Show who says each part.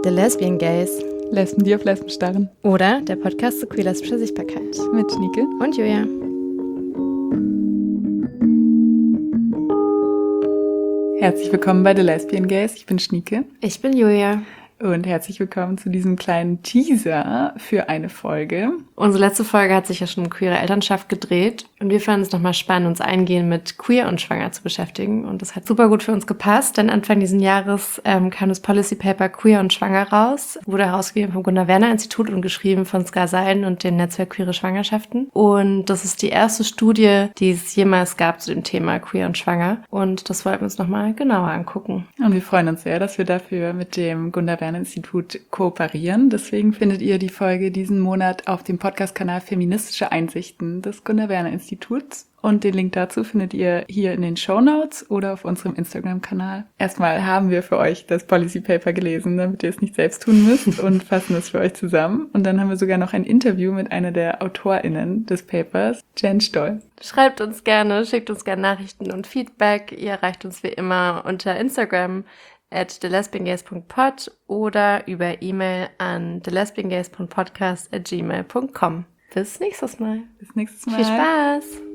Speaker 1: The Lesbian Gays.
Speaker 2: Lesben, die auf Lesben starren.
Speaker 1: Oder der Podcast zur queer-lesbischer Sichtbarkeit.
Speaker 2: Mit Schnieke
Speaker 1: und Julia.
Speaker 2: Herzlich willkommen bei The Lesbian Gays. Ich bin Schnieke.
Speaker 1: Ich bin Julia.
Speaker 2: Und herzlich willkommen zu diesem kleinen Teaser für eine Folge.
Speaker 1: Unsere letzte Folge hat sich ja schon um queere Elternschaft gedreht. Und wir fanden es nochmal spannend, uns eingehend mit queer und schwanger zu beschäftigen. Und das hat super gut für uns gepasst, denn Anfang dieses Jahres kam das Policy Paper Queer und Schwanger raus. Wurde herausgegeben vom Gunnar-Werner-Institut und geschrieben von Ska Seiden und dem Netzwerk Queere Schwangerschaften. Und das ist die erste Studie, die es jemals gab zu dem Thema Queer und Schwanger. Und das wollten wir uns nochmal genauer angucken.
Speaker 2: Und wir freuen uns sehr, dass wir dafür mit dem Gunnar-Werner-Institut kooperieren. Deswegen findet ihr die Folge diesen Monat auf dem Podcast-Kanal Feministische Einsichten des Gunnar-Werner-Instituts. Und den Link dazu findet ihr hier in den Shownotes oder auf unserem Instagram-Kanal. Erstmal haben wir für euch das Policy Paper gelesen, damit ihr es nicht selbst tun müsst und fassen es für euch zusammen. Und dann haben wir sogar noch ein Interview mit einer der AutorInnen des Papers, Jen Stoll.
Speaker 1: Schreibt uns gerne, schickt uns gerne Nachrichten und Feedback. Ihr erreicht uns wie immer unter Instagram @thelesbiangays.pod oder über E-Mail an thelesbiangays.podcast@gmail.com. Bis nächstes Mal.
Speaker 2: Bis nächstes Mal.
Speaker 1: Viel Spaß!